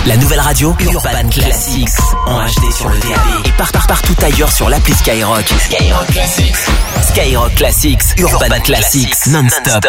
La nouvelle radio Urban Classics en HD sur le DAB et partout ailleurs sur l'appli Skyrock. Skyrock Classics. Skyrock Classics, Urban Classics, non-stop.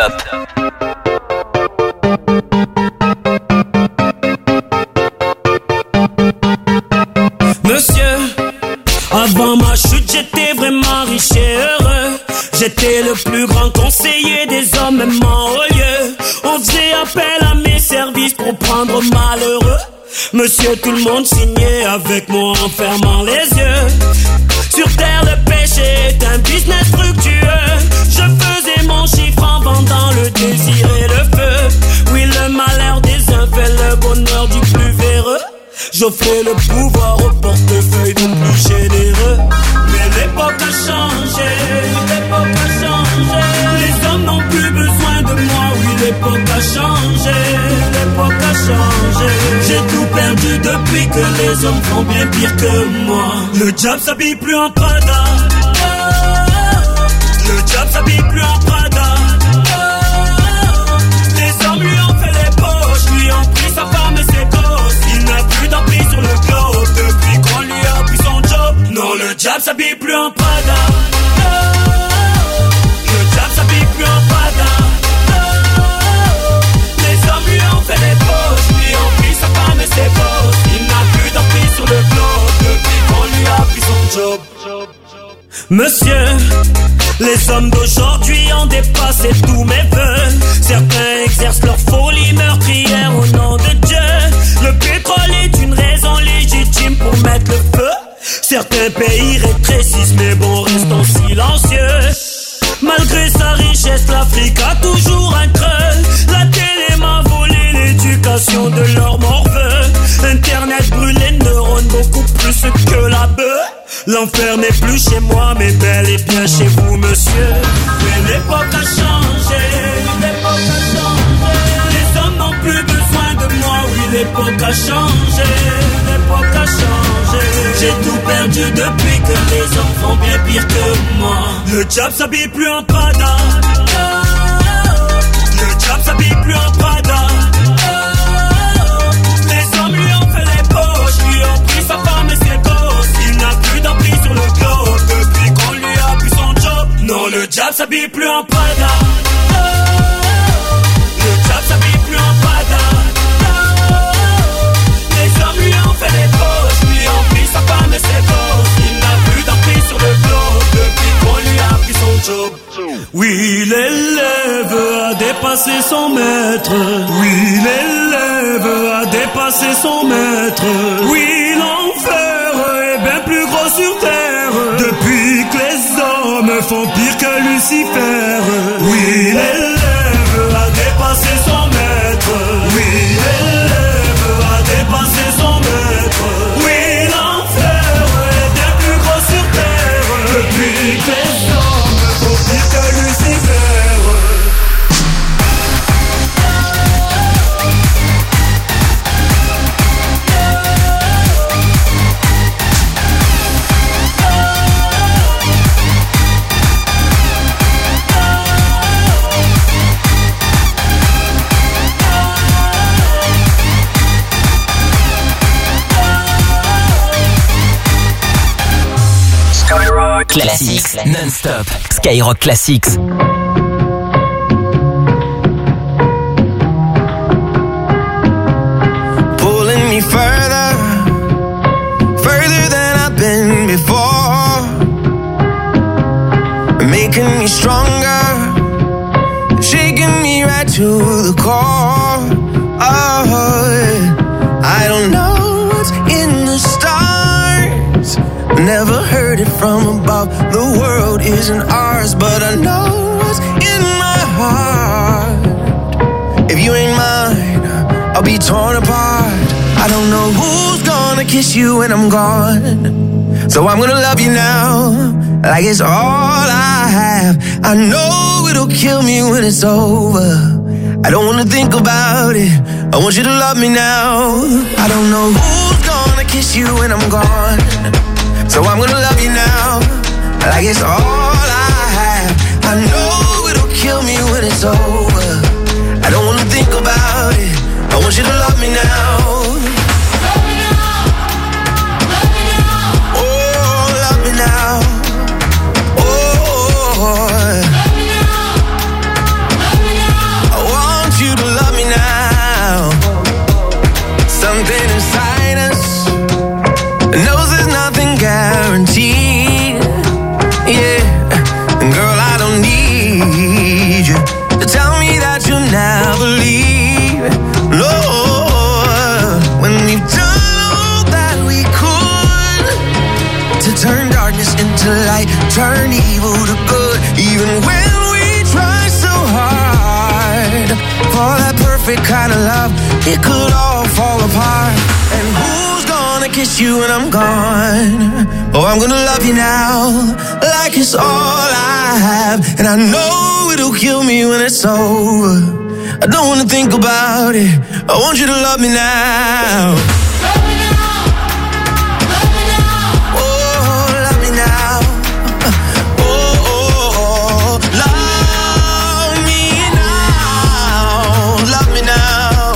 Monsieur, avant ma chute, j'étais vraiment riche et heureux. J'étais le plus grand conseiller des hommes, même en haut lieu. On faisait appel à mes services pour prendre malheureux. Monsieur, tout le monde signait avec moi en fermant les yeux. Sur terre, le péché est un business fructueux. Je faisais mon chiffre en vendant le désir et le feu. Oui, le malheur des uns fait le bonheur du plus véreux. J'offrais le pouvoir au portefeuille du plus généreux. Mais l'époque a changé, l'époque a changé. Les hommes n'ont plus besoin de moi, oui, l'époque a changé, l'époque a changé. J'ai tout perdu depuis que les hommes font bien pire que moi. Le diable s'habille plus en Prada. Le diable s'habille plus en Prada. Les hommes lui ont fait les poches, lui ont pris sa femme et ses gosses. Il n'a plus d'emprise sur le globe depuis qu'on lui a pris son job. Non, le diable s'habille plus en Prada. Le diable s'habille plus en Prada. Les hommes lui ont fait les poches, lui ont pris sa femme et ses gosses. Il n'a plus d'emprise sur le globe depuis qu'on lui a pris son job. Monsieur, les hommes d'aujourd'hui ont dépassé tous mes vœux. Certains exercent leur folie meurtrière au nom de Dieu. Le pétrole est une raison légitime pour mettre le feu. Certains pays rétrécissent mais bon, restons silencieux. Malgré sa richesse, l'Afrique a toujours un creux. La télé m'a volé l'éducation de leur morveux. Internet brûle les neurones beaucoup plus que la bœuf. L'enfer n'est plus chez moi mais bel et bien chez vous, monsieur. Mais l'époque a changé, l'époque a changé. Les hommes n'ont plus besoin de moi, oui, l'époque a changé, l'époque a changé. J'ai tout perdu depuis que les hommes font bien pire que moi. Le diable s'habille plus en Prada. Le diable s'habille plus en Prada. Les hommes lui ont fait les poches, lui ont pris sa femme et ses gosses. Il n'a plus d'emprise sur le globe depuis qu'on lui a pris son job. Non, le diable s'habille plus en Prada. Le diable s'habille plus en Prada. Les hommes lui ont fait les poches, lui ont pris sa femme et ses gosses. Il n'a plus d'emprise sur le globe depuis qu'on lui a pris son job. Oui, l'élève a dépassé son maître. Oui, l'élève a dépassé son maître. Oui, l'enfer est bien plus gros sur terre depuis que les hommes font pire que Lucifer. Oui, l'élève a dépassé son maître. Oui, l'élève a dépassé son maître. Oui, l'enfer est bien plus gros sur terre depuis que les hommes font pire que Lucifer. Classics, non-stop. Skyrock Classics. Pulling me further than I've been before. Making me stronger, shaking me right to the core. Oh, I don't know what's in the stars. Never heard it from above. The world isn't ours, but I know what's in my heart. If you ain't mine, I'll be torn apart. I don't know who's gonna kiss you when I'm gone, so I'm gonna love you now, like it's all I have. I know it'll kill me when it's over. I don't wanna think about it, I want you to love me now. I don't know who's gonna kiss you when I'm gone, so I'm gonna love you now, like it's all I have. I know it'll kill me when it's over. I don't wanna think about it, I want you to love me now. kind of love, it could all fall apart. And who's gonna kiss you when I'm gone? Oh, I'm gonna love you now, like it's all I have. And I know it'll kill me when it's over. I don't wanna think about it, I want you to love me now. Love me now, love me now. Oh, love me now. Oh, love me now, love me now.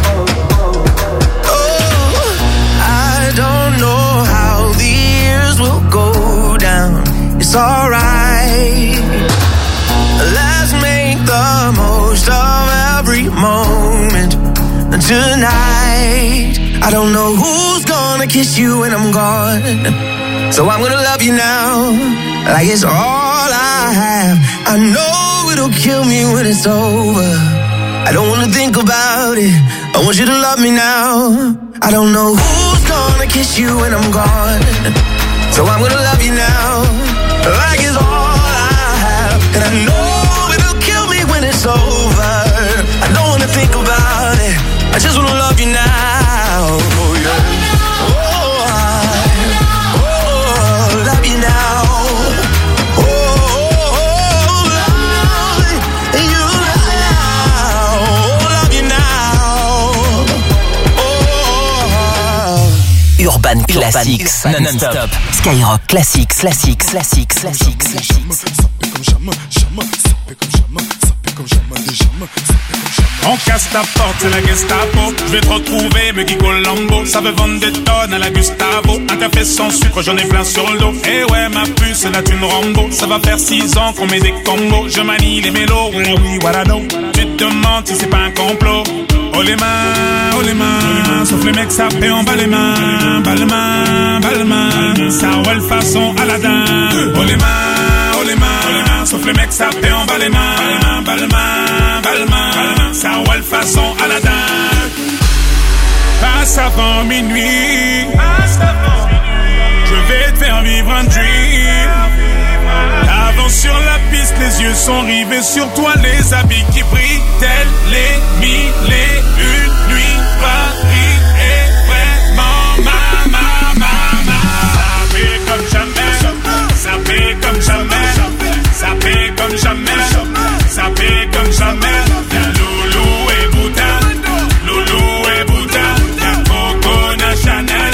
Oh, I don't know how the years will go down. It's alright. Let's make the most of every moment tonight. I don't know who's gonna kiss you when I'm gone, so I'm gonna love you now, like it's all I have. I know it'll kill me when it's over. I don't wanna think about it, I want you to love me now. I don't know who's gonna kiss you when I'm gone, so I'm gonna love you now, like it's all I have. And I know it'll kill me when it's over. I don't wanna think about it, I just wanna love you now. Oh yeah. Oh, love you now. Oh, love you now. Love you now. Oh. Urban Classics, non-stop. Skyrock Classics, classics, classics, classics, classics. On casse ta porte, c'est la Gestapo. Je vais te retrouver, me Guigo Lambo. Ça veut vendre des tonnes à la Gustavo. Un café sans sucre, j'en ai plein sur le dos. Eh ouais, ma puce, là tu me Rambo. Ça va faire 6 ans qu'on met des combos. Je manie les mélos, oui, voilà, no. Tu te demandes si c'est pas un complot. Oh les mains, sauf les mecs ça fait en bas les mains. Bas les mains, ça roule façon Aladdin. Oh les mains, sauf les mecs ça fait en bas les mains. Bas les mains, ça roule façon Aladdin. Passe avant minuit, je vais te faire vivre un dream. Avance sur la piste, les yeux sont rivés sur toi, les habits qui brillent, tels les mille et une nuits. Paris est vraiment ma. Ça fait comme jamais, ça fait comme jamais, ça fait comme jamais, ça fait comme jamais. Y'a Loulou et Bouddha, y'a Coco Chanel,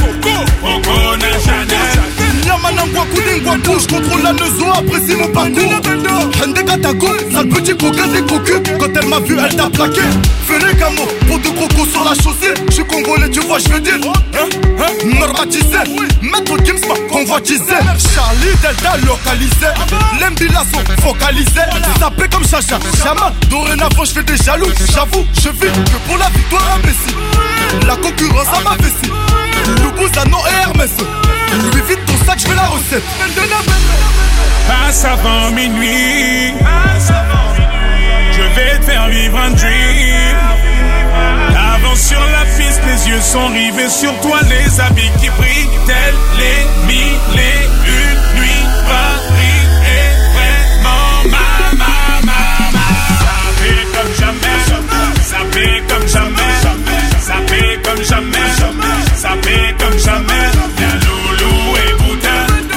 Yamanangwa Koudingwa je contrôle la leçon, apprécie mon parcours. Hende Katako, sale petit coquin des cocus. Quand elle m'a vu, elle t'a plaqué. Fais les camos, pour de crocos sur la chaussée. Je suis congolais, tu vois, je veux dire. Normatisé, Maître Gims m'a convoitisé. Charlie Delta localisé. L'Embila sont focalisés. Sapé comme Chacha, Chama. Dorénavant, je fais des jaloux. J'avoue, je vis que pour la victoire imbécile. La concurrence à ma vessie. Loubouzanon et Hermès. Lui vite ton sac, je veux la recette. Passe avant minuit, je vais te faire vivre un dream. Avance sur la piste, les yeux sont rivés sur toi, les habits qui brillent, tels les mille et une nuits. Paris est vraiment ma. Ça fait comme jamais, ça fait comme jamais, ça fait comme jamais, ça fait comme jamais. Y'a Loulou et Bouddha,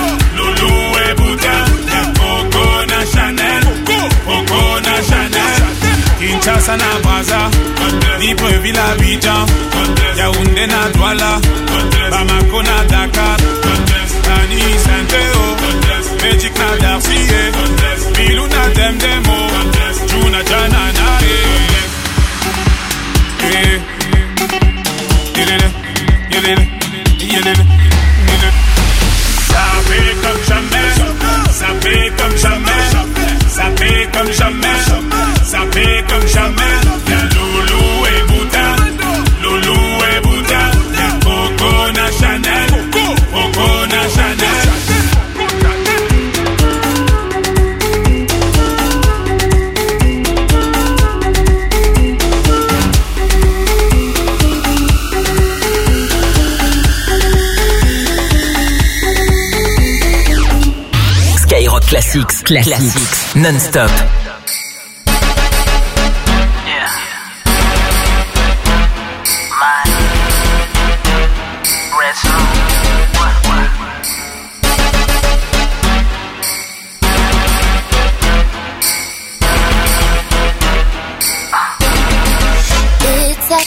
y'a Coco Chanel, Kinshasa na Braza, Libreville à Abidjan, Yaoundé na Douala, Bamako na Dakar, Tani Saint-Théo, Magic na Darcier, Bilou na Demdemo, Juna Janana. Ça fait comme jamais, ça fait comme jamais, ça fait comme jamais, ça fait comme jamais. Y'a Loulou et Bouddha, y'a Coco Chanel, Chanel. Skyrock Classics, non-stop.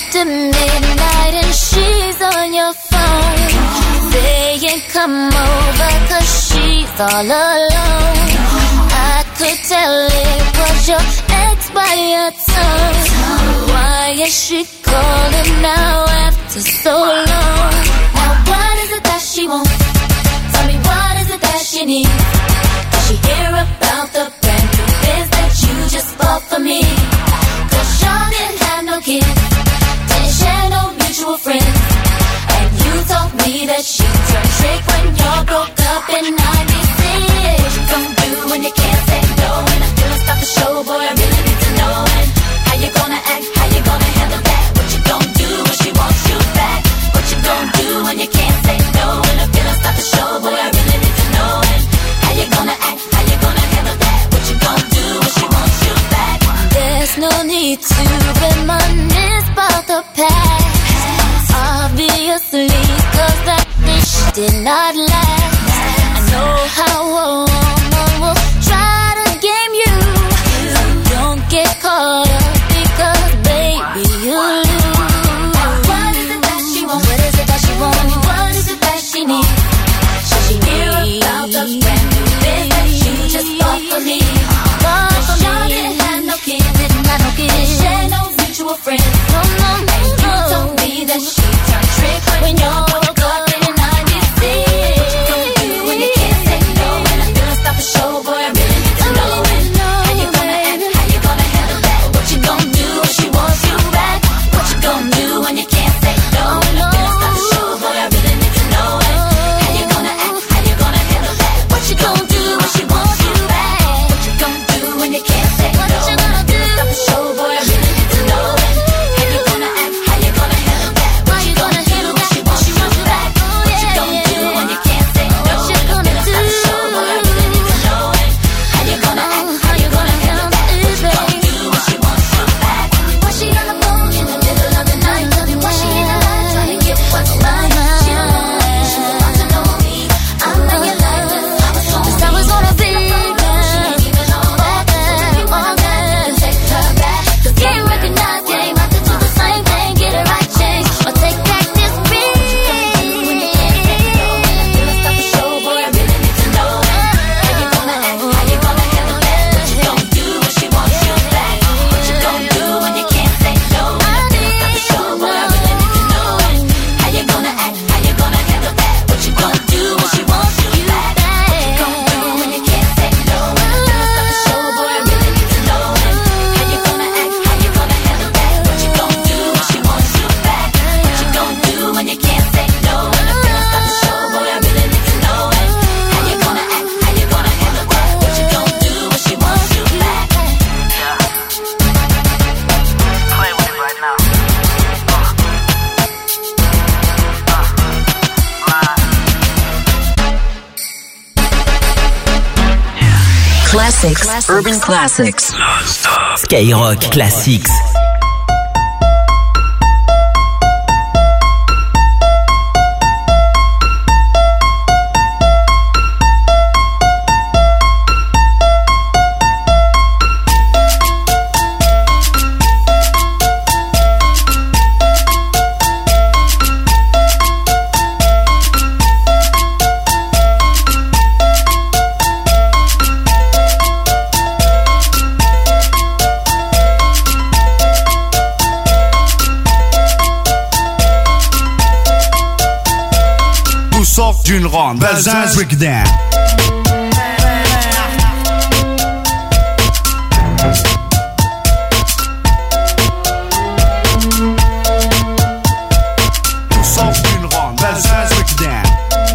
after midnight and she's on your phone, saying come over 'cause she's all alone. I could tell it was your ex by your tone. Why is she calling now after so long? Now what is it that she wants? Tell me what is it that she needs? Does she hear about the brand new biz that you just bought for me? 'Cause y'all didn't have no kids, didn't share no mutual friends, and you told me that she turned trick when y'all broke up in 96. What you gon' do when you can't say no? And I feel stop the show, boy, I really need to know. And how you gonna act, how you gonna handle that? What you gon' do when she wants you back? What you gon' do when you can't say no? And I feel stop the show, boy, I really need to know. And how you gonna act, how you gonna handle that? What you gon' do when she wants you back? There's no need to reminisce about the past, obviously, 'cause that dish did not last. I know how a woman will try to game you, so don't get caught up because baby you lose. What is it that she wants? What is it that she wants? What is it that she needs? Should she hear about the brand new biz that you just bought for me? Cause y'all didn't have no kids, didn't share no mutual friends. No. And you told me that she turned trick when y'all broke up in 96. What you gon' do when you can't say no? And I feel stop the show, boy, I really need to know. How you gonna act, how you gonna handle that? What you gon' do when she wants you back? What you gon' do when you can't say no? And I feel stop the show, boy, I really need to know. How you gonna act, how you gonna handle that? What you gon' do when she wants you back? What you gon' do when you can't say no? What you gonna do? Stop the show, boy, I really need to know. How you gonna act, how you gonna handle that? What you gonna do when she wants you back? What you gonna do when you can't say no? What you gonna do? Stop the show, boy, I really need to know. How you gonna act, how you gonna handle that? What you gonna do when she wants you back? Was she on the phone in the middle of the night? Tell me, was she in the line trying to get what's mine? She don't know me, she don't want to know me. I'm not your life, this I was gonna be. Can't recognize game, have to do the same thing, get it right, change, or take back this ring. Stop the show, boy, I really need to know. How you gonna act, how you gonna handle that? What you gon' do when she wants you back? What you gon' do when you can't say no? Stop the show, boy, I really need to know. How you gonna act, how you gonna handle that? What you gon' do when she wants you back? What you gon' do when you can't say no? Stop the show, boy, I really need to know. How you gonna act, how you gonna handle that? What you gon' do when she wants you back? What you gon' do when you can't say no? Stop the show, boy, I really need to know. How you gonna act, how you gonna handle that? What you gon' do when she wants you back? Play with it right now. Classics, urban classics. Skyrock Classics. Sort d'une ronde, Belzins Breakdown. Sort d'une ronde, Belzins Breakdown.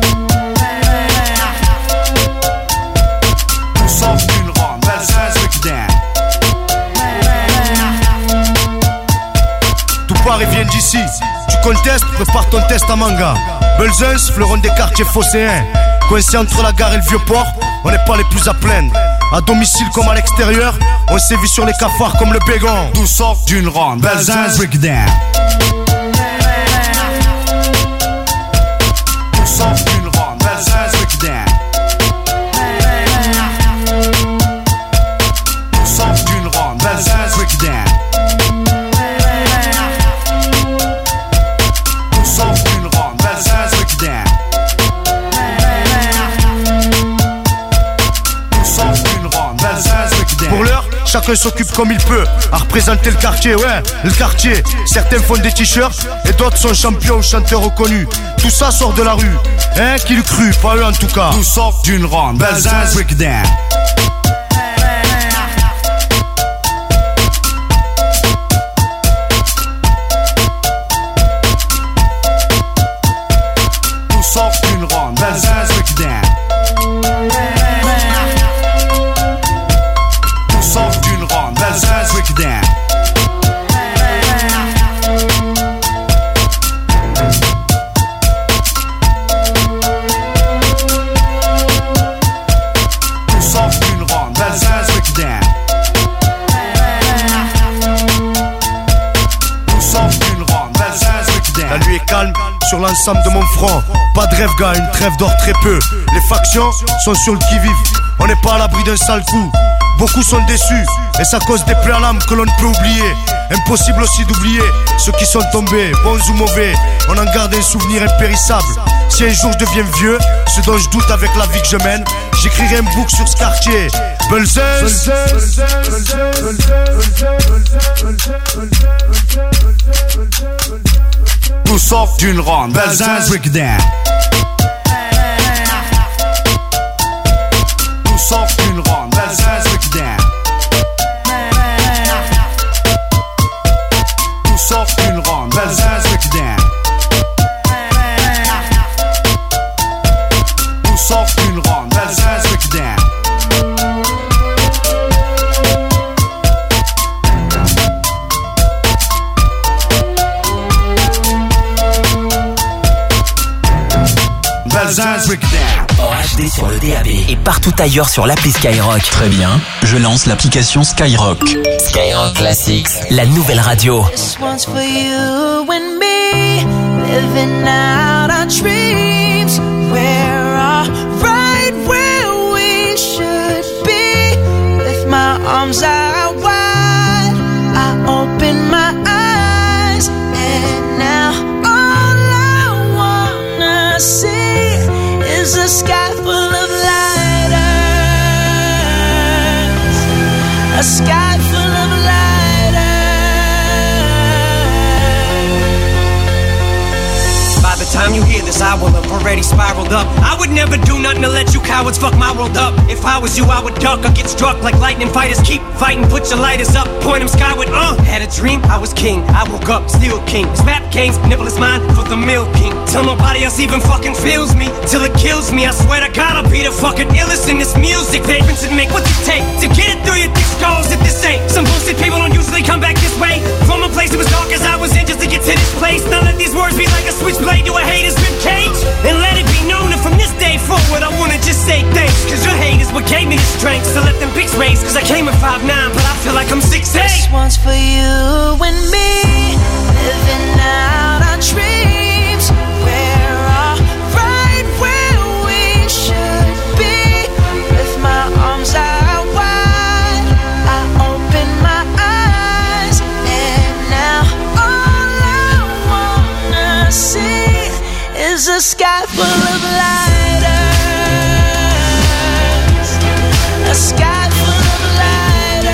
Sort d'une ronde, Belzins Breakdown. Tout Paris vient d'ici. Tu contestes, prépare ton test à manga. Belzins, fleuron des quartiers phocéens. Coincé entre la gare et le vieux port, on n'est pas les plus à plaindre. À domicile comme à l'extérieur, on sévit sur les cafards comme le bégon. Tout sort d'une ronde, Belzins Breakdown. Tout sort d'une ronde, Belzins Breakdown. Tout sort d'une ronde, Belzins Breakdown. chacun s'occupe comme il peut à représenter le quartier, ouais, le quartier. Certains font des t-shirts et d'autres sont champions ou chanteurs reconnus. Tout ça sort de la rue, hein, qui le cru, pas eux en tout cas. Tout sort d'une ronde, Belzins breakdown. Tout sort d'une ronde, Belzins breakdown. Tout sort d'une ronde, Belzins breakdown. La nuit est calme sur l'ensemble de mon front. Pas de rêve gars, une trêve d'or très peu. Les factions sont sur le qui-vive. On n'est pas à l'abri d'un sale coup. Beaucoup sont déçus et ça cause des plaies à l'âme que l'on ne peut oublier. Impossible aussi d'oublier ceux qui sont tombés, bons ou mauvais. On en garde un souvenir impérissable. Si un jour je deviens vieux, ce dont je doute avec la vie que je mène, j'écrirai un book sur ce quartier. Belzins. Tout sort d'une ronde, Belzins breakdown. Tout sort d'une ronde, Belzins breakdown. Tout sort d'une ronde, Belzins breakdown. Tout sort d'une ronde, Belzins breakdown. En HD sur le DAB et partout ailleurs sur l'appli Skyrock. Très bien, je lance l'application Skyrock. Skyrock Classics, la nouvelle radio. This one's for you and me, living out our dreams. We're all right where we should be. With my arms out wide, I open my eyes, and now all I wanna see is a sky full of lighters, a sky full of lighters. By the time you hear this, I will have already spiraled up. I would never do nothing to let you cowards fuck my world up. If I was you, I would duck or get struck like lightning fighters. Keep fighting, put your lighters up, point them skyward. Had a dream, I was king, I woke up, still king. Snap games, nibble is mine for the milking. Till nobody else even fucking feels me, till it kills me. I swear to God, I'll be the fucking illest in this music. Patrons and make what's it take to get it through your thick skulls. If this ain't some bullshit, people don't usually come back this way. From a place that was dark as I was in just to get to this place. Now let these words be like a switchblade to a hater's ribcage. And let it be known that from this day forward, I wanna just say thanks. Cause your hate is what gave me the strength. So let them pics raise. Cause I came at 5'9", but I feel like I'm 6'8". This one's for you and me, living out our dreams. We're all right where we should be. With my arms out wide, I open my eyes, and now all I wanna see is a sky full of lighters, a sky full of lighters.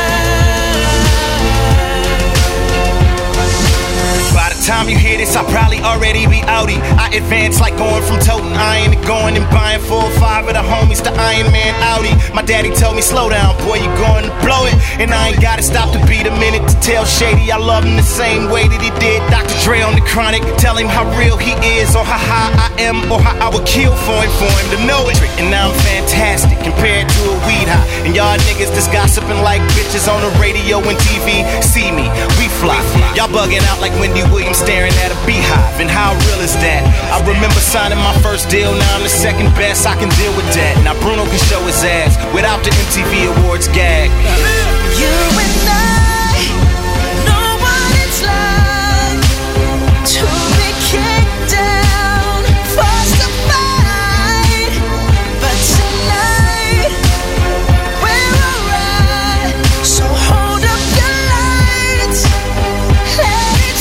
By the time you hear this, I'll probably already be outie. I advance like going from toting iron to going and buying 4 or 5 of the homies to Iron Man Audi. My daddy told me, slow down, boy, you going to blow it. And I ain't gotta stop to beat a minute to tell Shady I love him the same way that he did Dr. Dre on the Chronic. Tell him how real he is, or how high I am, or how I would kill for him to know it. And now I'm fantastic compared to a weed high. And y'all niggas just gossiping like bitches on the radio and TV. See me, we fly. Y'all bugging out like Wendy Williams staring at a beehive. And how real is that? I remember signing my first deal, now I'm the second best, I can deal with that. Now Bruno can show his ass without the MTV Awards gag. You and I know what it's like to be kicked down, forced to fight. But tonight we're alright, so hold up your lights, let it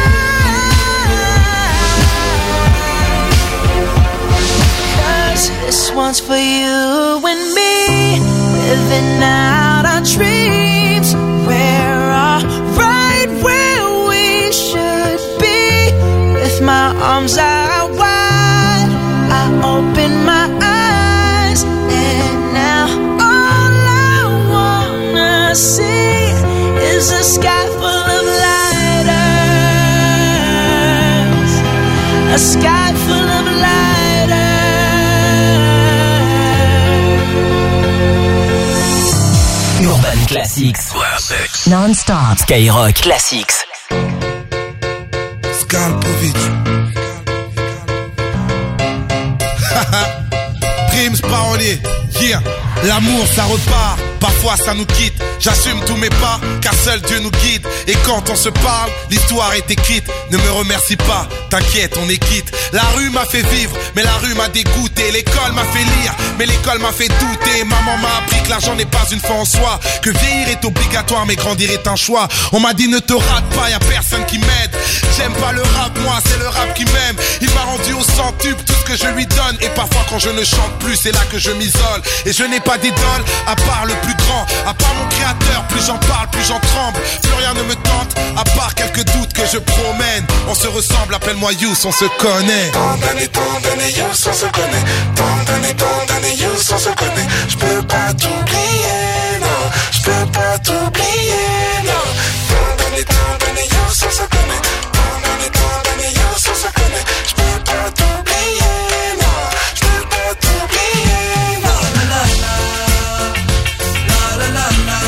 shine. 'Cause this one's for you and me, living out our dreams. my arms are wide. I open my eyes, and now all I wanna see is a sky full of lighters. A sky full of lighters. Urban Classics. Non-stop. Skyrock Classics. Skalpovic. Primes parolier. Yeah. L'amour ça repart, parfois ça nous quitte. J'assume tous mes pas, car seul Dieu nous guide. Et quand on se parle, l'histoire est écrite. Ne me remercie pas, t'inquiète, on est quitte. La rue m'a fait vivre, mais la rue m'a dégoûté. L'école m'a fait lire, mais l'école m'a fait douter. Maman m'a appris que l'argent n'est pas une fin en soi, que vieillir est obligatoire, mais grandir est un choix. On m'a dit ne te rate pas, y'a personne qui m'aide. J'aime pas le rap, moi c'est le rap qui m'aime. Il m'a rendu au centuple tout ce que je lui donne. Et parfois quand je ne chante plus, c'est là que je m'isole. Et je n'ai pas d'idole, à part le plus grand, à part mon créateur. Plus j'en parle, plus j'en tremble. Plus rien ne me tente, à part quelques doutes que je promène. On se ressemble, appelle-moi Youss, on se connaît. Tant d'années, Youss, on se connaît. Tant d'années, Youss, on se connaît. J'peux pas t'oublier, non. J'peux pas t'oublier, non. Tant d'années, Youss, on se connaît. Tant d'années, Youss, on se connaît. J'peux pas t'oublier, non. J'peux pas t'oublier, non. La la la. La la la la.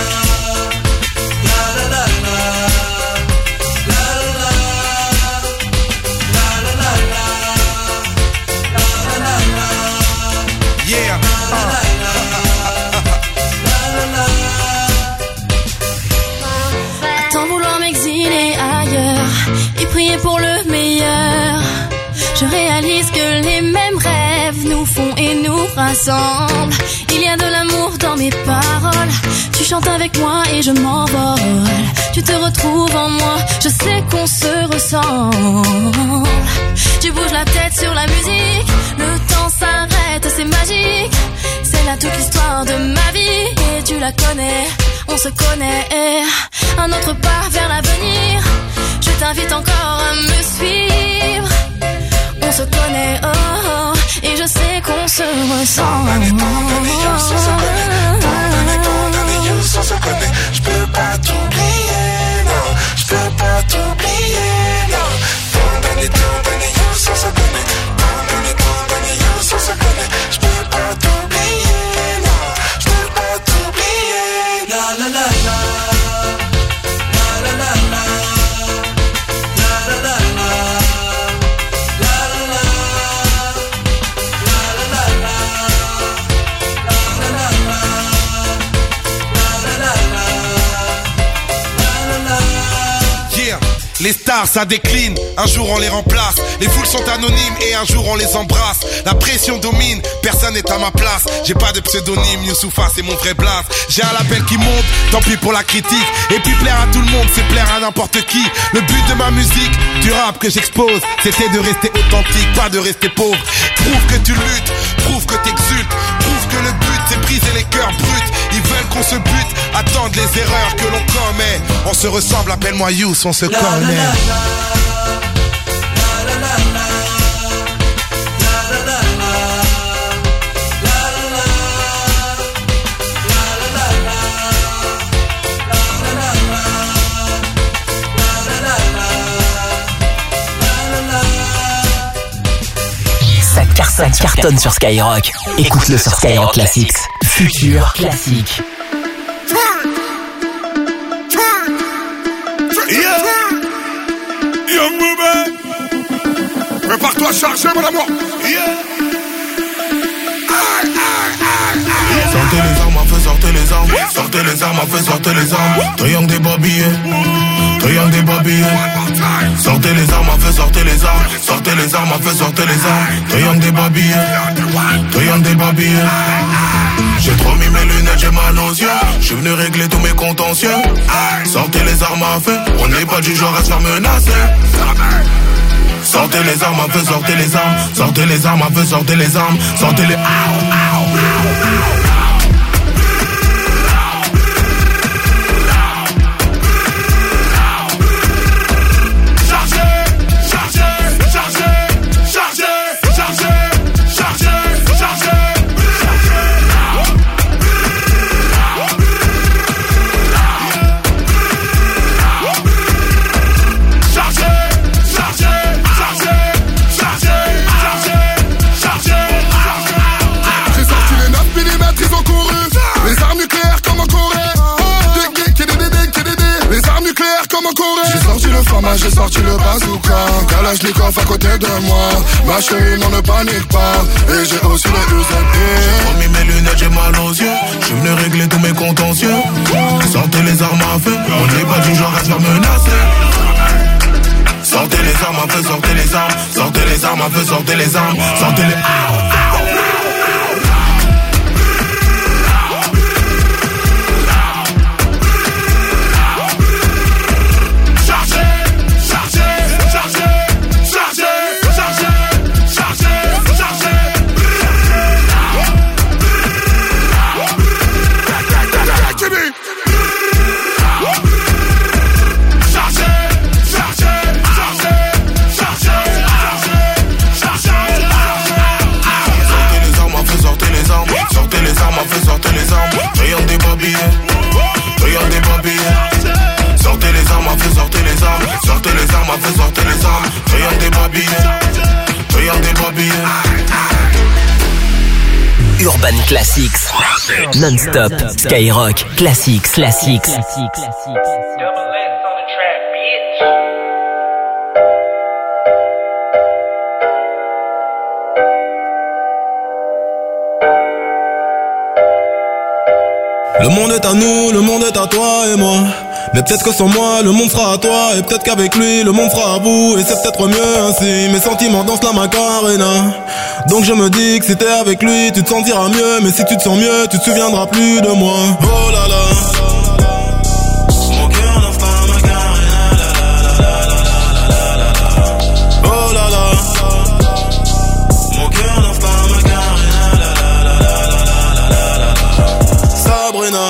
Pour le meilleur, je réalise que les mêmes rêves nous font et nous rassemblent. Il y a de l'amour dans mes paroles. Tu chantes avec moi et je m'envole. Tu te retrouves en moi, je sais qu'on se ressemble. Tu bouges la tête sur la musique, le temps s'arrête, c'est magique. C'est là toute l'histoire de ma vie et tu la connais, on se connaît. Un autre pas vers l'avenir. Je t'invite encore à me suivre. On se connaît, oh, oh, et je sais qu'on se ressemble. Tant d'années, Youss, on se connaît. Tant d'années, Youss, on se connaît. J'peux pas t'oublier, non. J'peux pas t'oublier, non. Tant d'années, Youss, on se connaît. Tant d'années, Youss, on se connaît. J'peux pas t'oublier, non. J'peux pas t'oublier. La la la la. Les stars ça décline, un jour on les remplace. Les foules sont anonymes et un jour on les embrasse. La pression domine, personne n'est à ma place. J'ai pas de pseudonyme, Youssoufa c'est mon vrai blast. J'ai un label qui monte, tant pis pour la critique. Et puis plaire à tout le monde, c'est plaire à n'importe qui. Le but de ma musique, du rap que j'expose, c'était de rester authentique, pas de rester pauvre. Prouve que tu luttes, prouve que t'exultes. Prouve que le but c'est briser les cœurs bruts. Ils veulent qu'on se bute, attendent les erreurs que l'on commet. On se ressemble, appelle-moi Youss, on se connaît. Ça cartonne sur Skyrock. Écoute-le sur Skyrock Classics. Futur classique. Young Booba, prépare-toi à charger mon amour. Sortez les armes, feu, sortez les armes. Sortez les armes, feu, sortez les armes. Triangle des babillés, triangle des babillés. Sortez les armes, feu, sortez les armes. Sortez les armes, feu, sortez les armes. Triangle des babillés, triangle des babillés. J'ai trop mis mes lunettes, j'ai mal aux yeux. J'suis venu régler tous mes contentieux. Sortez les armes à feu, on n'est pas du genre à se faire menacer. Sortez les armes à feu, sortez les armes. Sortez les armes à feu, sortez les armes. Sortez les... Chargez, chargez, chargez. main j'ai sorti le bazooka. Kalachnikov à côté de moi. Ma chérie non ne panique pas. Et j'ai aussi le UZP. J'ai remis mes lunettes, j'ai mal aux yeux. Je suis venu régler tous mes contentieux. Sortez les armes à feu. On n'est pas du genre à se faire menacer. Sortez les armes à feu, sortez les armes. Sortez les armes à feu, sortez les armes. Sortez les... Sortez les armes, rayon des babillets, rayon des babillets. Sortez les armes à feu, sortez les armes, sortez les armes à feu, sortez les armes, rayon des babillets, rayon des babillets. Urban Classics, non-stop, Skyrock, Classics. Le monde est à nous, le monde est à toi et moi. Mais peut-être que sans moi, le monde sera à toi. Et peut-être qu'avec lui, le monde sera à vous. Et c'est peut-être mieux ainsi, mes sentiments dansent la Macarena. Donc je me dis que si t'es avec lui, tu te sentiras mieux. Mais si tu te sens mieux, tu te souviendras plus de moi. Oh là là. Mon cœur danse la Macarena. Oh là là. Mon cœur danse la Macarena. Sabrina.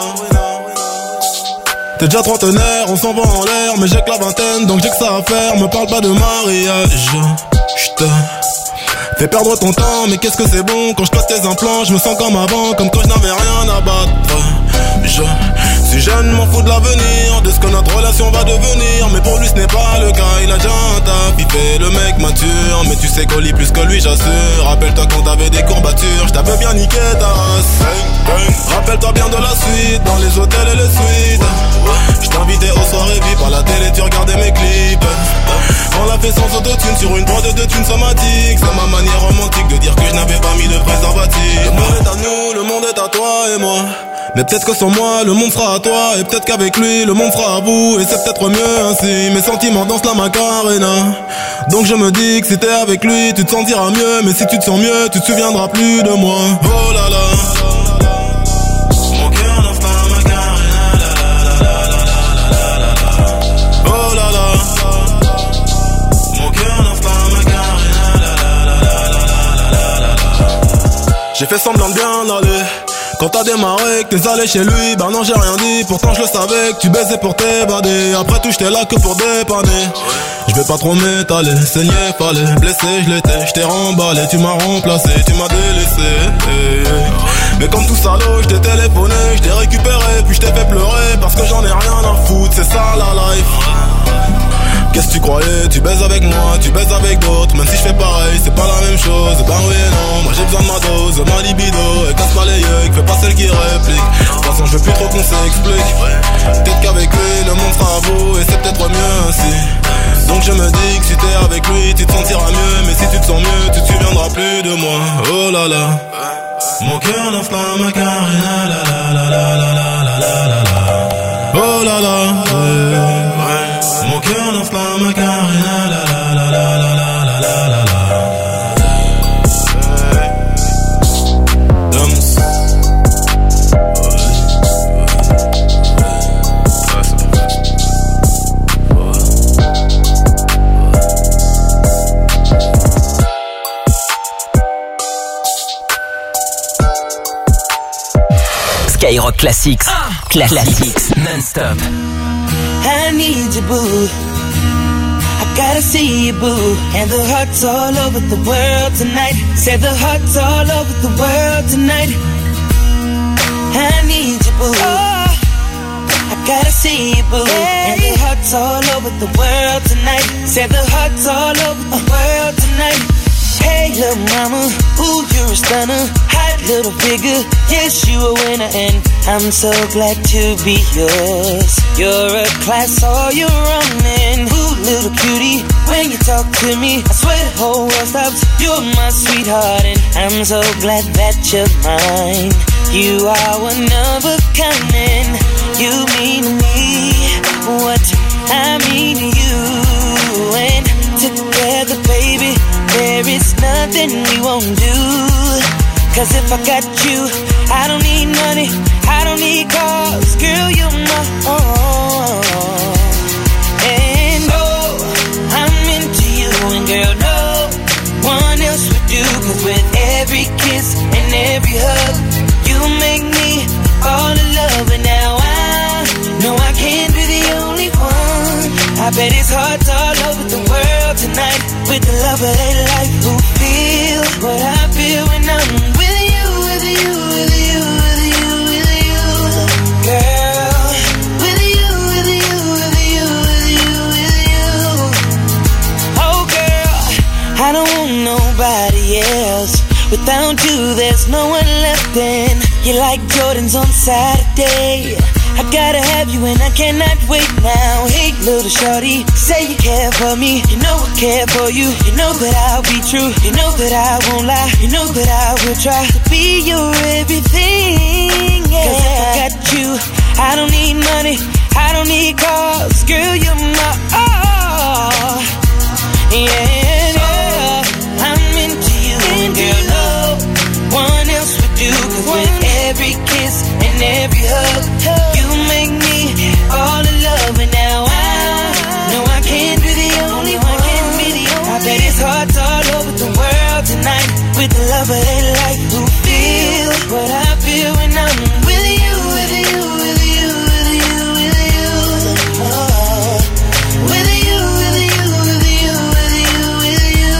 T'es déjà trentenaire, on s'en va en l'air. Mais j'ai que la vingtaine, donc j'ai que ça à faire. Me parle pas de mariage. J'te fais perdre ton temps, mais qu'est-ce que c'est bon. Quand je passe tes implants, je me sens comme avant. Comme quand je n'avais rien à battre. Je suis jeune, m'en fous de l'avenir, de ce que notre relation va devenir. Mais pour lui ce n'est pas le cas, il a déjà un taf. Il fait le mec mature, mais tu sais qu'on lit plus que lui, j'assure. Rappelle-toi quand t'avais des courbatures, je t'avais bien niqué ta race. Rappelle-toi bien de la suite, dans les hôtels et les suites. Je t'invitais aux soirées VIP, à la télé tu regardais mes clips. On l'a fait sans autotune, sur une prod de thunes somatique. C'est ma manière romantique de dire que je n'avais pas mis de préservatif. Le monde est à nous, le monde est à toi et moi. Mais peut-être que sans moi, le monde sera à toi. Et peut-être qu'avec lui, le monde sera à vous. Et c'est peut-être mieux ainsi, mes sentiments dansent la Macarena. Donc je me dis que si t'es avec lui, tu te sentiras mieux. Mais si tu te sens mieux, tu te souviendras plus de moi. Oh là là. Mon cœur danse la Macarena. Oh là là. Mon cœur danse la Macarena. J'ai fait semblant de bien aller. Quand t'as démarré, que t'es allé chez lui, bah non j'ai rien dit. Pourtant je le savais que tu baisais pour t'évader. Après tout j'étais là que pour dépanner. Je vais pas trop m'étaler, saigner fallait. Blessé je l'étais, je t'ai remballé. Tu m'as remplacé, tu m'as délaissé. Mais comme tout salaud, je t'ai téléphoné, je t'ai récupéré, puis je t'ai fait pleurer. Parce que j'en ai rien à foutre, c'est ça la life. Qu'est-ce que tu croyais? Tu baises avec moi, tu baises avec d'autres. Même si je fais pareil, c'est pas la même chose. Bah oui et non, moi j'ai besoin de ma dose, ma libido. Et casse pas les yeux, fais pas celle qui réplique. De toute façon je veux plus trop qu'on s'explique. Peut-être qu'avec lui, le monde sera à vous. Et c'est peut-être mieux ainsi. Donc je me dis que si t'es avec lui, tu te sentiras mieux. Mais si tu te sens mieux, tu te souviendras plus de moi. Oh là là. Mon cœur danse la Macarena. La la la la la la la la la. Oh là là. Mon cœur danse la Macarena. La la la la la la la la la. Skyrock Classics. Classics non-stop. I need you, boo. I gotta see you, boo. And the hearts all over the world tonight. Say the hearts all over the world tonight. I need you, boo. I gotta see you, boo. And the hearts all over the world tonight. Say the hearts all over the world tonight. Hey little mama, ooh you're a stunner. Hot little figure, yes you a winner. And I'm so glad to be yours. You're a class all your own. And ooh little cutie, when you talk to me I swear the whole world stops. You're my sweetheart and I'm so glad that you're mine. You are one of a kind and you mean to me what I mean to you. And together baby there is nothing we won't do. Cause if I got you, I don't need money, I don't need cars. Girl, you're my own. And oh, I'm into you. And girl, no one else would do. Cause with every kiss and every hug you make me fall in love. And now I know I can't be the only one. I bet it's hearts all over the world tonight with the love of their life who feel what I feel when I'm with you, with you, with you, with you, with you, girl. With you, with you, with you, with you, with you. Oh girl, I don't want nobody else. Without you, there's no one left. And you're like Jordans on Saturday. I gotta have you and I cannot wait now. Hey little shorty, say you care for me. You know I care for you. You know that I'll be true. You know that I won't lie. You know that I will try to be your everything, yeah. Cause if I got you, I don't need money, I don't need cars. Girl, you're my all. Yeah, I'm into you. And girl, no one else would do. Cause with every kiss and every hug you make me all in love. And now I know I can't be the only one. I bet it's hearts all over the world tonight with the love of their life who feel what I feel when I'm with you, with you, with you, with you, with you. Oh, with you, with you, with you, with you, with you.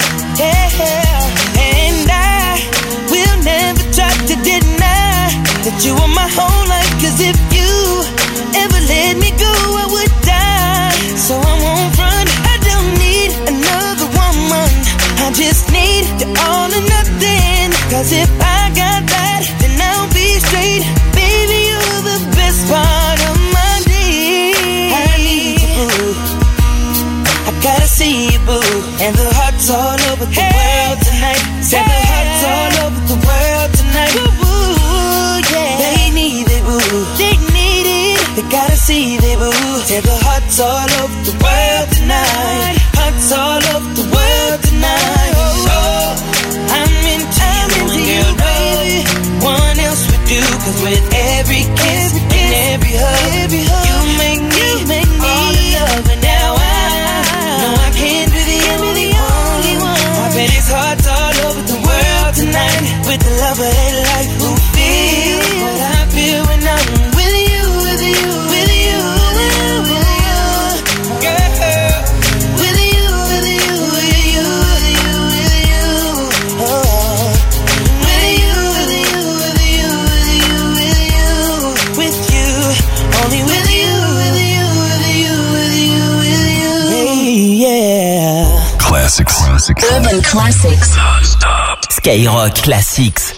Yeah, and I will never try to deny that you are my whole life. Cause if you ever let me go, I would die. So I won't run, I don't need another woman. I just need the all or nothing. Cause if I got that, then I'll be straight. Baby, you're the best part of my day. I need you, boo. I gotta see you, boo. And the hearts all over the world tonight. Say the hearts all over the world tonight. Boo, yeah. They need it, boo. They need it. They gotta see they boo. Say the hearts all over the world tonight. Hearts all over the world tonight. Oh, I'm into you, baby. One else would do. Cause with every kiss and every hug you make me all in love. And now I know I can't be the only one. I bet it's hearts all over the world tonight with the love of their life who feel what I feel when I'm with you, with you, with you, with you, girl. With you, with you, with you, with you, with you. Oh, with you, with you, with you, with you, with you, with you. Only with you, with you, with you, with you, with you. Hey, yeah. Classics. Urban Classics. Non-stop. Skyrock Classics.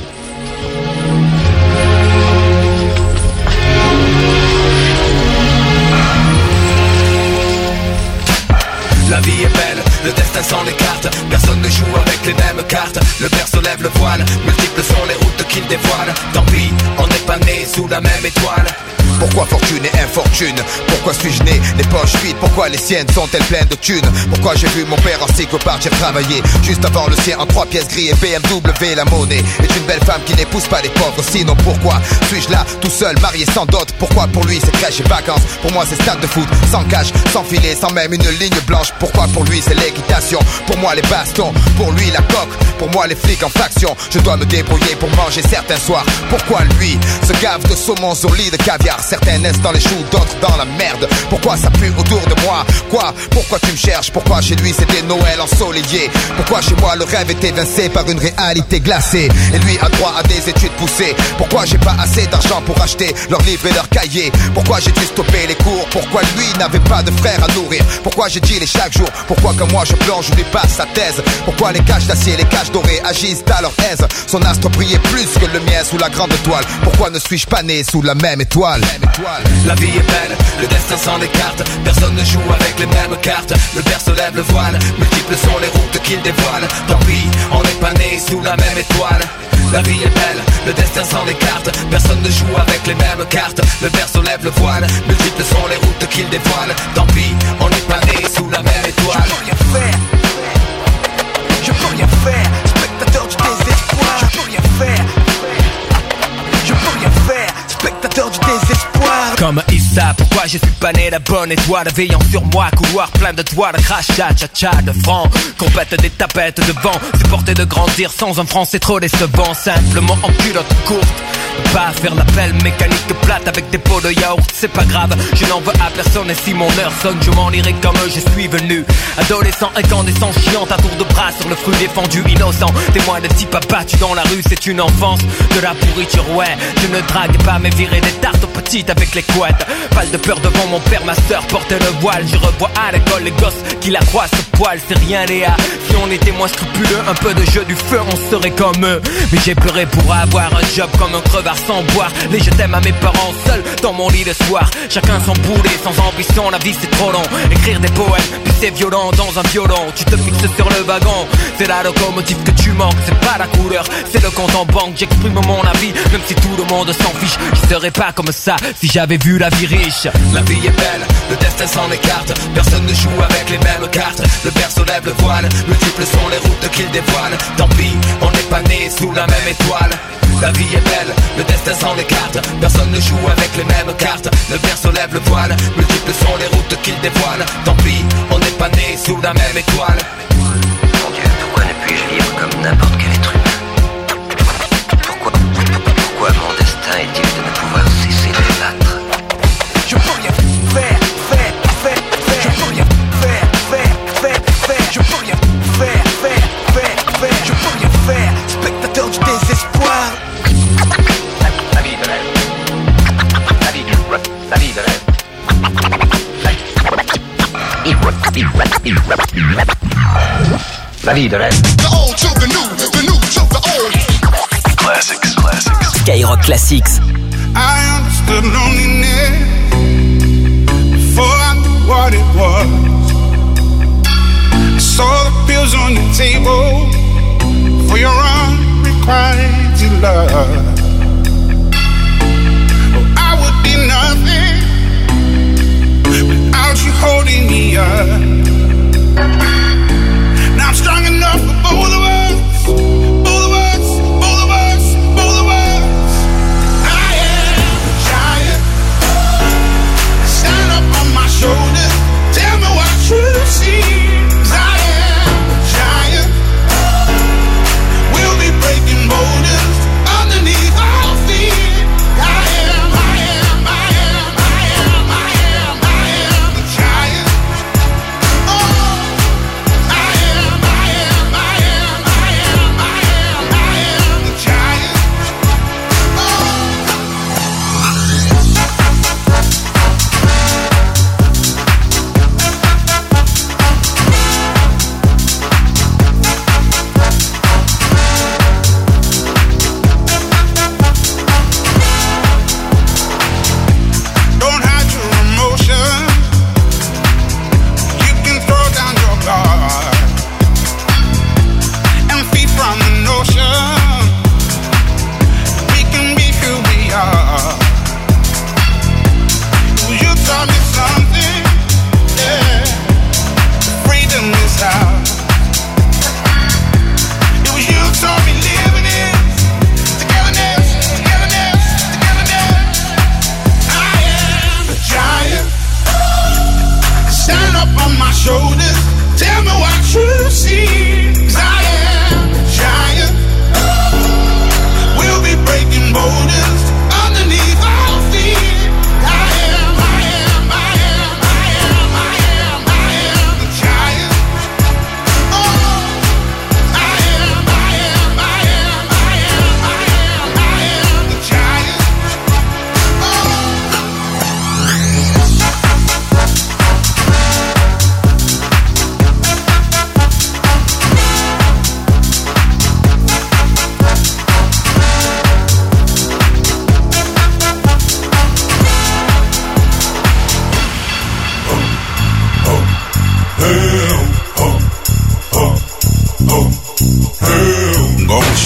La vie est belle, le destin s'en écarte. Personne ne joue avec les mêmes cartes. Le berceau lève le voile, multiples sont les routes qu'il dévoile. Tant pis, on n'est pas né sous la même étoile. Pourquoi fortune et infortune? Pourquoi suis-je né les poches vides? Pourquoi les siennes sont-elles pleines de thunes? Pourquoi j'ai vu mon père en cycle partir travailler juste avant le sien en 3 pièces gris et BMW? La monnaie est une belle femme qui n'épouse pas les pauvres. Sinon pourquoi suis-je là tout seul, marié sans dot? Pourquoi pour lui c'est crèche et vacances? Pour moi c'est stade de foot, sans cash, sans filet, sans même une ligne blanche. Pourquoi pour lui c'est l'équitation? Pour moi les bastons, pour lui la coque, pour moi les flics en faction. Je dois me débrouiller pour manger certains soirs. Pourquoi lui se gave de saumon sur lit de caviar? plupart. Certains naissent dans les choux, d'autres dans la merde. Pourquoi ça pue autour de moi? Quoi? Pourquoi tu me cherches? Pourquoi chez lui c'était Noël ensoleillé? Pourquoi chez moi le rêve est évincé par une réalité glacée? Et lui a droit à des études poussées. Pourquoi j'ai pas assez d'argent pour acheter leurs livres et leurs cahiers? Pourquoi j'ai dû stopper les cours? Pourquoi lui n'avait pas de frère à nourrir? Pourquoi j'ai dit les chaque jour? Pourquoi quand moi je plonge, je lui passe sa thèse? Pourquoi les cages d'acier, les cages dorées agissent à leur aise? Son astre brillait plus que le mien sous la grande étoile. Pourquoi ne suis-je pas né sous la même étoile? La vie est belle, le destin s'en écarte. Personne ne joue avec les mêmes cartes. Le père se lève le voile, multiples sont les routes qu'il dévoile. Tant pis, on n'est pas né sous la même étoile. La vie est belle, le destin s'en écarte. Personne ne joue avec les mêmes cartes. Le berceau lève le voile, multiples sont les routes qu'il dévoile. Tant pis, on n'est pas né sous la même étoile. Je peux rien faire, je peux rien faire. Spectateur du désespoir, je peux rien faire, je peux rien faire. Spectateur du désespoir. Comme Issa, pourquoi je suis pas né la bonne étoile? Veillant sur moi, couloir plein de toiles, crachat, cha-cha de francs. Compète des tapettes de vent, supporter de grandir sans un franc, c'est trop décevant. Simplement en culotte courte, pas faire l'appel mécanique plate avec des pots de yaourt, c'est pas grave, je n'en veux à personne. Et si mon heure sonne, je m'en irai comme je suis venu. Adolescent, incandescent, chiant à tour de bras sur le fruit défendu, innocent. Témoin de type abattu dans la rue, c'est une enfance de la pourriture, ouais. Je ne drague pas mais virer des tartes aux petites avec les couettes. Pas de peur devant mon père, ma soeur portait le voile. Je revois à l'école les gosses qui la croient ce poil, c'est rien Léa. Si on était moins scrupuleux, un peu de jeu du feu, on serait comme eux. Mais j'ai pleuré pour avoir un job comme un crevard sans boire. Les je t'aime à mes parents seuls dans mon lit le soir. Chacun son boulet, sans ambition, la vie c'est trop long. Écrire des poèmes, puis c'est violent dans un violon. Tu te fixes sur le wagon, c'est la locomotive que tu manques. C'est pas la couleur, c'est le compte en banque. J'exprime mon avis, même si tout le monde s'en fiche. Je serais pas comme ça si j'avais vu la vie riche. La vie est belle, le destin s'en écarte. Personne ne joue avec les mêmes cartes. Le berceau lève le voile, multiples sont les routes qu'il dévoile. Tant pis, on n'est pas né sous la même étoile. La vie est belle, le destin s'en écarte. Personne ne joue avec les mêmes cartes. Le berceau lève le voile, multiples sont les routes qu'il dévoile. Tant pis, on n'est pas né sous la même étoile. Mon Dieu, pourquoi ne puis-je vivre comme n'importe quel être humain? Pourquoi mon destin est-il de ne pouvoir cesser de battre? Je peux rien faire. Je peux rien faire. Je peux rien faire. Je peux rien faire. Spectateur du désespoir. La vie de rêve. La vie de rêve. La vie de rêve. The old to the new to the old. Classics. Skyrock Classics. I understood loneliness before I knew what it was. I saw the pills on your table for your unrequited love. Oh, I would be nothing without you holding me up. Now I'm strong enough for both of us. Shoulders, tell me what you see. 'Cause I am a giant. We'll be breaking boulders underneath our feet. I am a giant. Oh, I am a giant.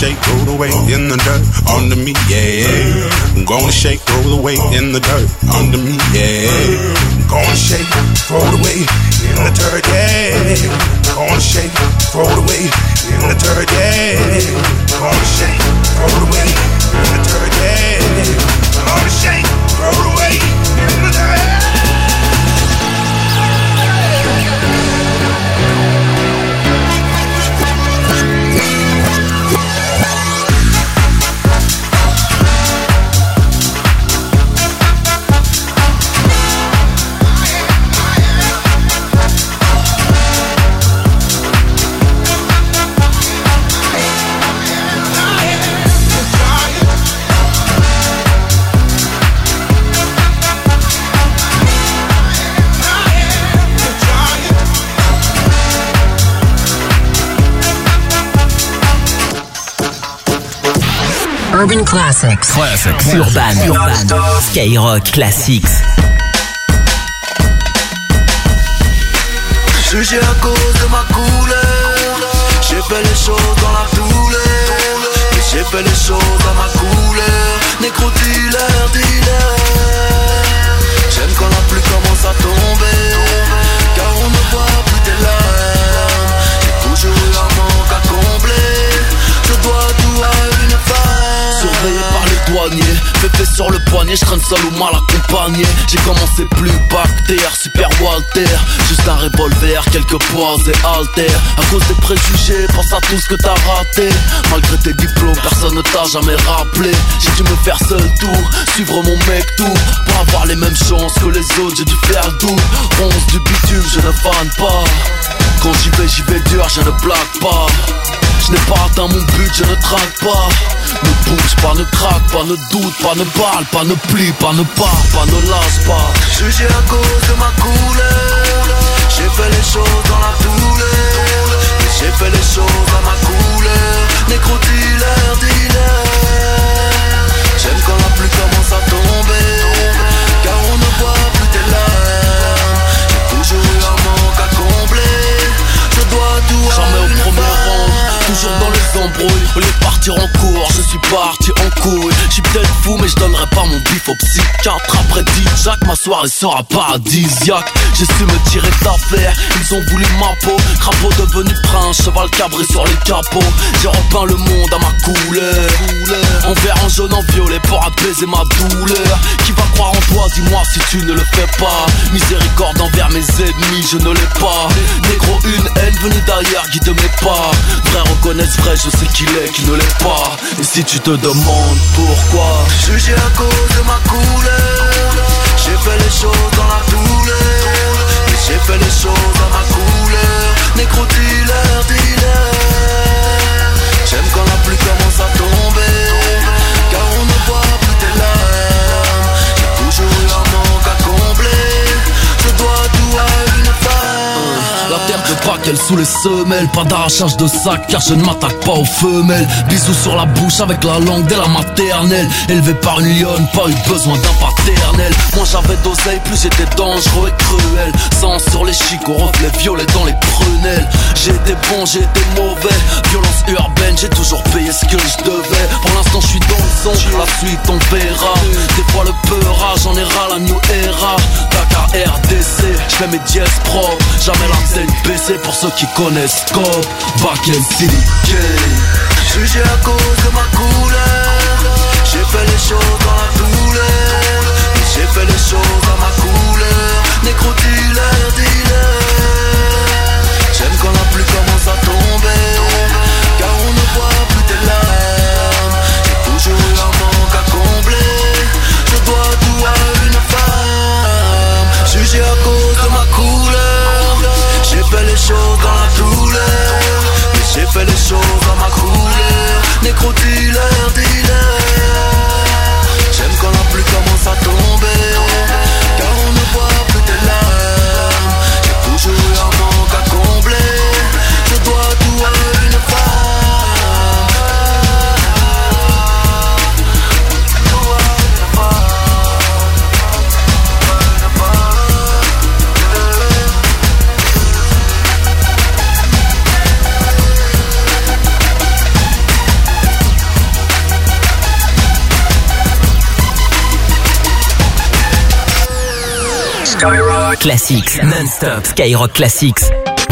shake, roll the weight in the dirt under me, yeah. I'm gonna shake, roll the weight in the dirt under me, yeah. I'm gonna shake, roll the weight in the dirt, yeah. I'm gonna shake, roll the weight in the dirt, yeah. I'm gonna shake, roll the weight in the dirt, yeah. I'm gonna shake, roll the weight in the dirt. Urban Classics. Urban. Skyrock Classics. Jugé à cause de ma couleur, j'ai fait les choses dans la douleur. Et j'ai fait les choses à ma couleur. Négro dealer. J'aime quand la pluie commence à tomber, car on ne voit plus tes larmes. J'ai toujours eu un manque à combler. Je dois tout à une femme. Surveillé par les douaniers, pépé sur le poignet, je traîne seul ou mal accompagné. J'ai commencé plus bactère, super Walter. Juste un revolver, quelques poids et haltères. À cause des préjugés, pense à tout ce que t'as raté. Malgré tes diplômes, personne ne t'a jamais rappelé. J'ai dû me faire seul tout, suivre mon mec tout. Pour avoir les mêmes chances que les autres, j'ai dû faire le doux. 11 du bitume, je ne fane pas. Quand j'y vais dur, je ne blague pas. Je n'ai pas atteint mon but, je ne traque pas. Ne bouge pas, ne craque pas, ne doute pas, ne parle pas, ne plie pas, ne part pas, ne lâche pas. Jugé à cause de ma couleur, j'ai fait les choses dans la douleur. Et j'ai fait les choses à ma couleur. Négro dealer. J'aime quand la pluie commence à tomber, car on ne voit plus tes larmes. J'ai toujours eu un manque à combler. Je dois tout à jamais au premier rang. Toujours dans les embrouilles, au lieu de partir en cours, je suis parti en couille. J'suis peut-être fou mais je donnerai pas mon bif au psychiatre. Après 10 Jack, ma soirée sera paradisiaque. J'ai su me tirer d'affaire, ils ont voulu ma peau. Crapaud devenu prince, cheval cabré sur les capots. J'ai repeint le monde à ma couleur, en vert, en jaune, en violet pour apaiser ma douleur. Qui va croire en toi, dis-moi si tu ne le fais pas. Miséricorde envers mes ennemis, je ne l'ai pas. Négro, une haine venue d'ailleurs guide mes pas. Vrai reconnaissent vrai, je sais qu'il est, qui ne l'est pas. Et si tu te demandes pourquoi, jugé à cause de ma couleur, j'ai fait les choses dans la douleur. Et j'ai fait les choses à ma couleur. Négro dealer. J'aime quand la pluie commence à tomber, car on ne voit plus tes larmes. J'ai toujours eu un manque à combler. Je dois tout à une femme. La terre de Pâques, elle sous les semelles. Pas d'arrachage de sac, car je ne m'attaque pas aux femelles. Bisous sur la bouche avec la langue dès la maternelle. Élevé par une lionne, pas eu besoin d'un paternel. Moins j'avais d'oseille, plus j'étais dangereux et cruel. Sang sur les chicots, reflets violets dans les prunelles. J'ai été bon, j'ai été mauvais. Violence urbaine, j'ai toujours payé ce que je devais. Pour l'instant je suis dans le son, la suite on verra. Des fois le peura, j'en ai ras la new era. Dakar RDC, j'fais mes dièses propres. Jamais la tête baissée pour ceux qui connaissent Scope. Back in City K. Jugé à cause de ma couleur, j'ai fait les choses dans la douleur. Et j'ai fait les choses à ma couleur. Négro dealer. J'aime quand la pluie commence à tomber, car on ne voit plus tes larmes. J'ai toujours eu un manque à combler. Je dois tout à une femme. Jugé à cause de ma couleur, j'ai fait les choses dans la douleur. Et j'ai fait les choses à ma couleur. Négro dealer. J'aime quand la pluie commence à tomber, car on ne voit plus tes larmes. J'ai toujours eu un manque à combler. Je dois tout à une femme. Tout à une femme. Classics, non-stop, Skyrock Classics.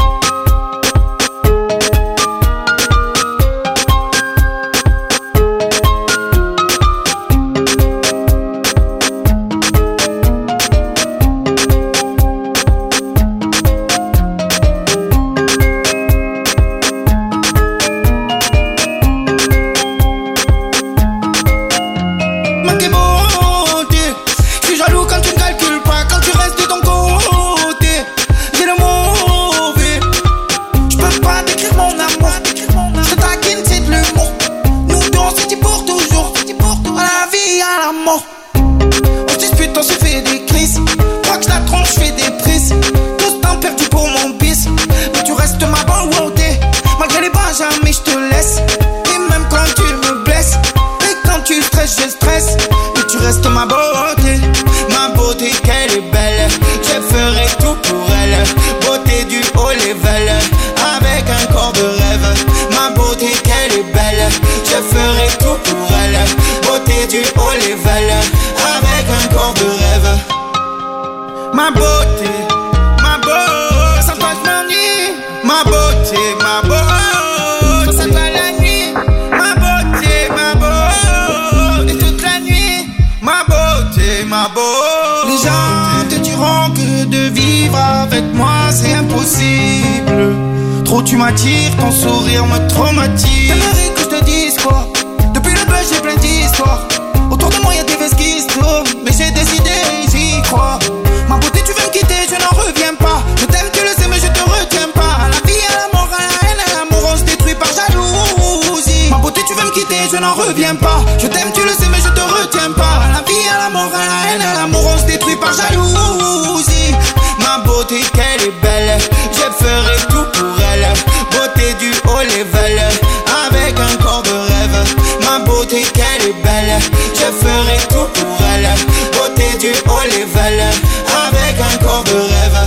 Trop tu m'attires, ton sourire me traumatise. T'aimerais que je te dise quoi? Depuis le buzz j'ai plein d'histoires. Autour de moi y'a des vesquisses, mais j'ai des idées, j'y crois. Ma beauté tu veux me quitter, je n'en reviens pas. Je t'aime tu le sais mais je te retiens pas. À la vie, à la mort, à la haine, à l'amour on se détruit par jalousie. Ma beauté tu veux me quitter, je n'en reviens pas. Je t'aime tu le sais mais je te retiens pas. À la vie, à la mort, à la haine, à l'amour on se détruit par jalousie. Ma beauté qu'elle est belle, je ferai tout pour elle. Beauté du haut level, avec un corps de rêve. Ma beauté qu'elle est belle, je ferai tout pour elle. Beauté du haut level, avec un corps de rêve.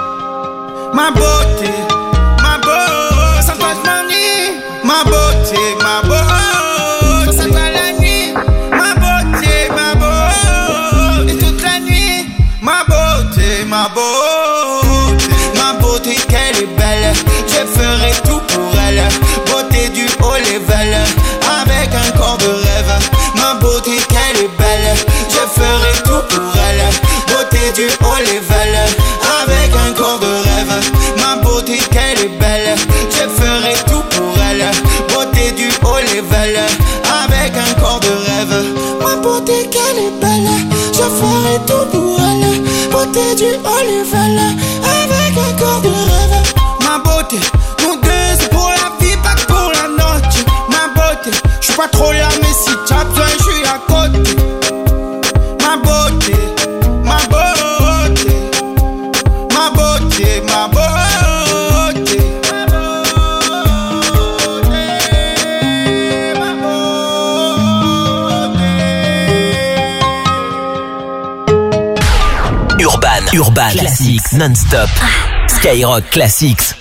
Ma beauté, sans toi je m'ennuie. Ma beauté, sans toi la nuit. Ma beauté, et toute la nuit. Ma beauté, ma beauté qu'elle est belle, je ferai tout pour elle. Beauté du haut level, avec un corps de rêve. Ma beauté qu'elle est belle, je ferai tout pour elle. Beauté du haut level, avec un corps de rêve. Ma beauté qu'elle est belle, je ferai tout pour elle. Beauté du haut level, avec un corps de rêve. Ma beauté qu'elle est belle, je ferai tout pour elle. Beauté du haut level, avec un corps de rêve. Ma beauté, nous deux c'est pour la vie, pas que pour la noche. Ma beauté, j'suis pas trop là mais si t'as besoin j'suis à côté. Ma beauté, ma beauté, ma beauté, ma beauté, Urban Classics non-stop. Skyrock Classics.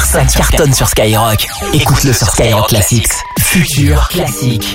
ça cartonne sur Skyrock. Écoute-le sur Skyrock Classics. Futur classique.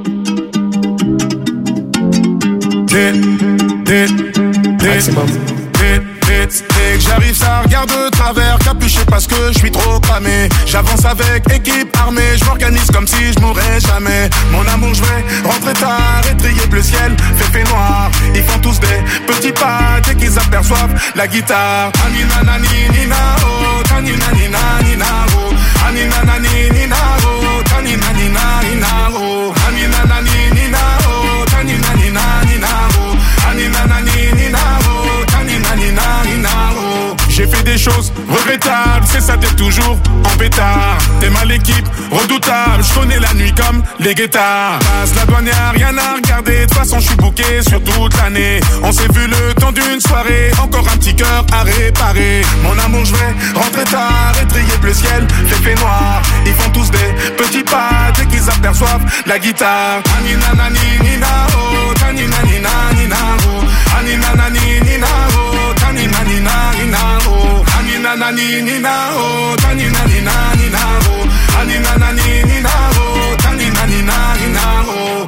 Dès que j'arrive ça regarde de travers, capuché parce que je suis trop cramé. J'avance avec équipe armée, je m'organise comme si je mourrais jamais. Mon amour je vais rentrer tard, étrier bleu ciel, fait noir. Ils font tous des petits pas dès qu'ils aperçoivent la guitare. Anina nani nina oh, tanina nina nina oh. Anina nani nina oh, tanina nina nina oh. Anina nani nina oh, tanina nina nina oh. Anina nani nina oh, tanina nina nina oh. J'ai fait des choses regrettables, c'est ça t'es toujours en pétard. T'es mal équipe, redoutable, je connais la nuit comme les guettards. Passe la douane, y'a rien à regarder, de toute façon je suis booké sur toute l'année. On s'est vu le temps d'une soirée, encore un petit cœur à réparer. Mon amour je vais rentrer tard, étrier bleu ciel, fait noir. Ils font tous des petits pas dès qu'ils aperçoivent la guitare. Anina nani nina oh, tanina nina nina oh. Anina nani nina oh, tanina nina nina oh. Anina nani nina oh, tanina nina nina oh. Anina nani nina oh, tanina nina nina oh.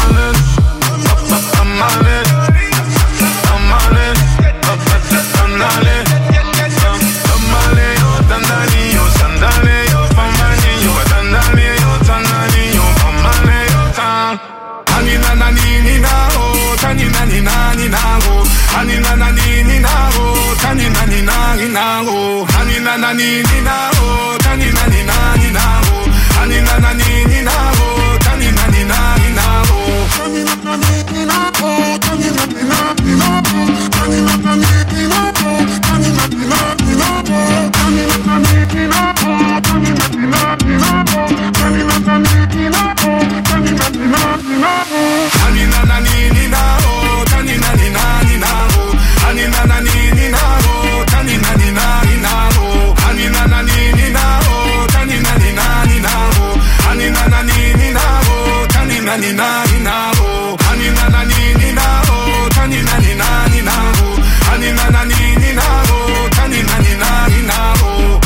Anina nani nina oh, tanina nina nina oh. Anina nani nina oh, tanina nina nina oh. Anina nani nina oh, tanina nina nina oh. Anina nani nina oh, tanina nina nina oh. Anina nani nina oh, tanina nina nina oh. Anina nani nina oh, tanina nina nina oh. Anina nani nina oh, tanina nina nina oh. Anina nani nina oh, tanina nina nina oh. Anina nani nina oh, tanina nina nina oh. Anina nani nina oh, tanina nina nina oh. Anina nani nina oh, tanina nina nina oh. Anina nani nina oh, tanina nina nina oh. Anina nani nina oh, tanina nina nina oh. Anina nani nina oh, tanina nina nina oh.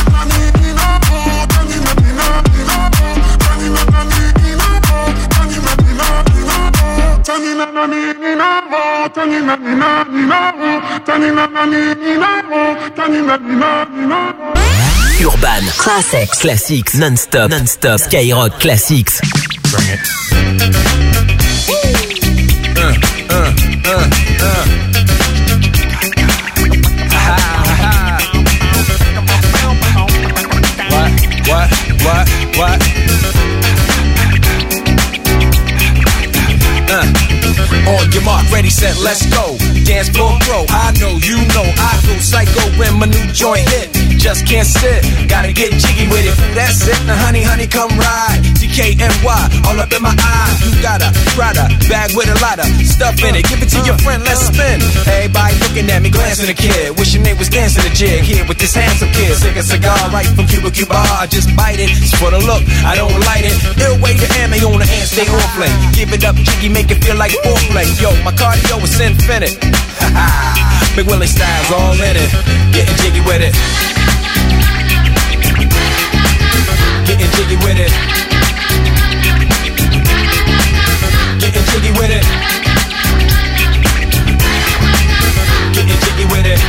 Urban Classics non-stop Skyrock Classics. Bring it. What? On your mark, ready, set, let's go. Dance floor pro, I know, you know, I go psycho when my new joint hit. Just can't sit, gotta get jiggy with it. That's it, now honey, come ride. DKNY, all up in my eye. You got a Prada bag with a lot of stuff in it. Give it to your friend, let's spin. Everybody looking at me, glancing a kid. Wishing they was dancing a jig here with this handsome kid. Take a cigar right from Cuba. I just bite it. It's for the look, I don't light it. Ill way to ammo on the hand, stay on play. Give it up, jiggy, make it feel like foreplay. Yo, my cardio is infinite. Big Willie style's all in it. Getting jiggy with it. Getting jiggy with it. Getting jiggy with it. Getting jiggy with it.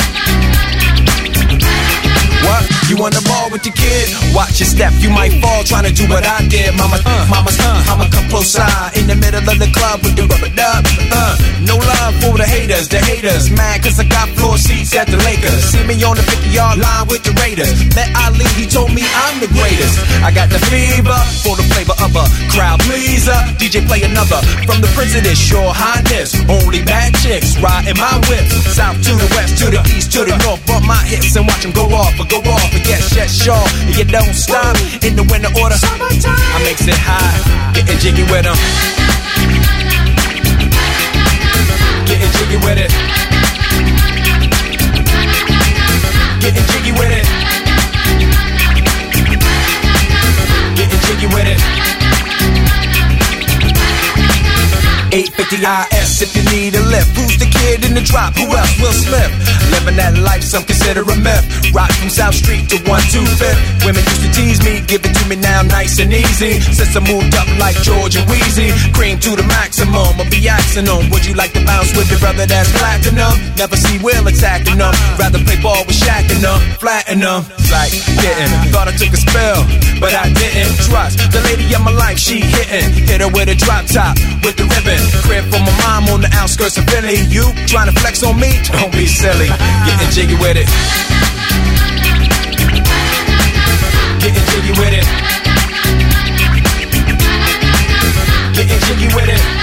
What? You on the ball with the kid? Watch your step, you might fall trying to do what I did. Mama, I'ma come close side in the middle of the club with the rubber dub. No love for the haters mad cause I got floor seats at the Lakers. See me on the 50-yard line with the Raiders. Met Ali, he told me I'm the greatest. I got the fever for the flavor of a crowd pleaser. DJ play another from the president, your highness. Only bad chicks riding my whip. South to the west, to the east, to the north. Bump my hips and watch them go off. And yes, sure, and you don't stop. In the winter order, I makes it high. Getting jiggy with them. Getting jiggy with it. Getting jiggy with it. Getting jiggy with it. 850 IS if you need a lift. Who's the kid in the drop? Who else will slip? Living that life some consider a myth. Rock from South Street to 125th. Women used to tease me, give it to me now nice and easy. Since I moved up like George and Wheezy, cream to the maximum, I'll be axing them. Would you like to bounce with your brother that's platinum? Never see Will attacking them. Rather play ball with Shaq and them, flatten them. Like, getting, thought I took a spell, but I didn't. Trust the lady of my life, she hitting. Hit her with a drop top, with the ribbon. Crib for my mom on the outskirts of Philly. You trying to flex on me? Don't be silly. Getting jiggy with it. Getting jiggy with it. Getting jiggy with it.